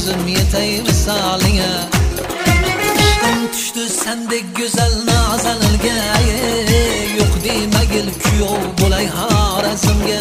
özüm yetey misaline. İşkim düştü sendek güzel nazanilge, yok demegil kuyov bo'lay Xorazmga.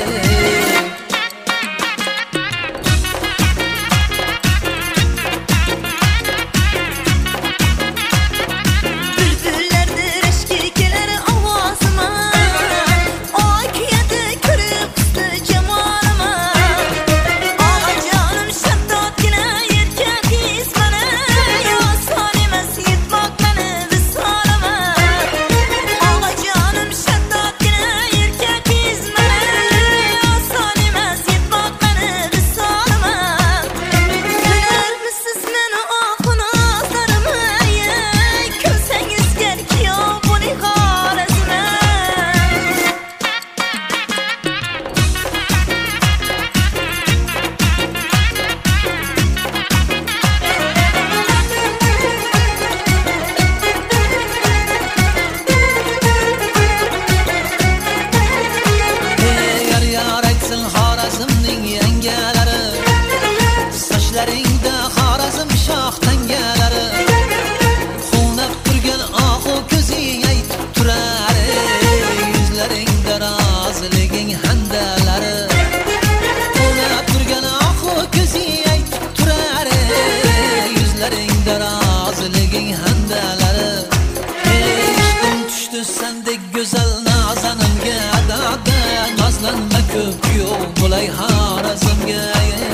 Saçlaringda Xorazm shoh tangalari, xunab turgan ohu ko'zing aytib turar, yuzlaringda roziliging handalari. Xunab turgan ohu ko'zing aytib turar, yuzlaringda roziliging handalari. Ishqim tushdi sendek go'zal nazanimga, dada nozlanma ko'p kuyov bo'lay Xorazmga.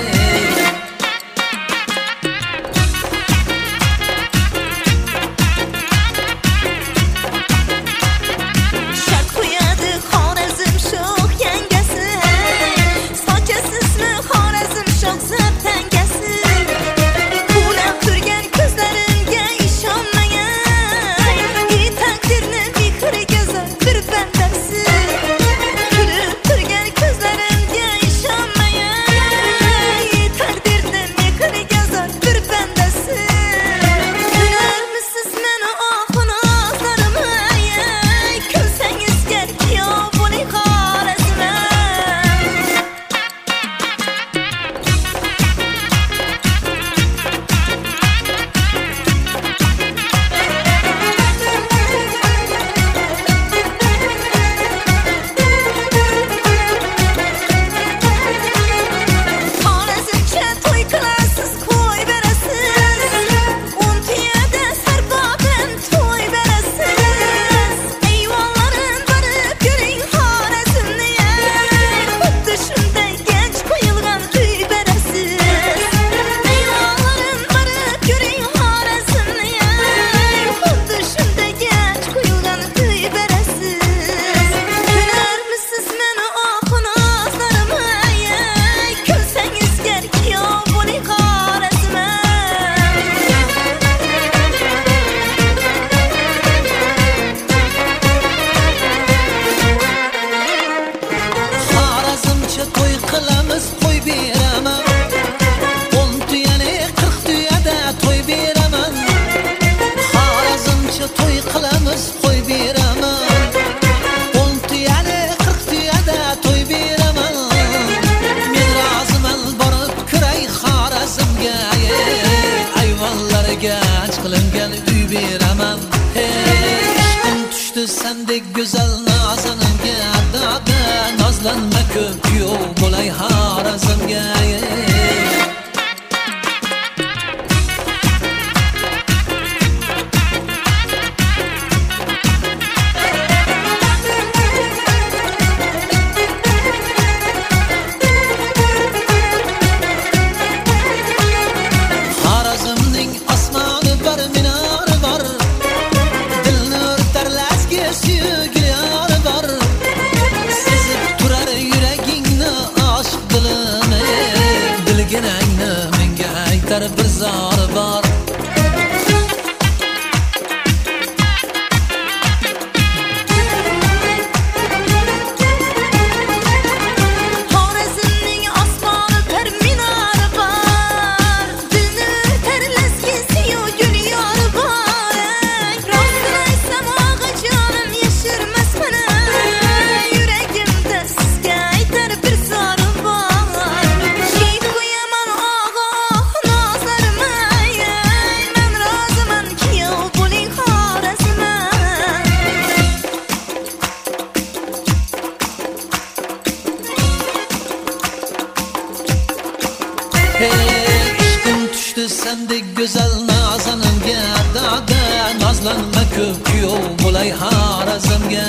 Sendek güzel nazanimga, dada nozlanma ko'p kuyov bo'lay Xorazmga. Xorazmning osmoni bir minori bor, dilni o'rtar suyukli yori bor. Sezib turar yuragingni oshiq dilini, bilginangni menga aytar bir zori bor. Yuragimda sizga aytar bir so'rim bor. Shiyib qo'yaman og'ohni tushdi sendek go'zal nazanimga, dada nazlanma ko'p kuyov bo'lay har azamga.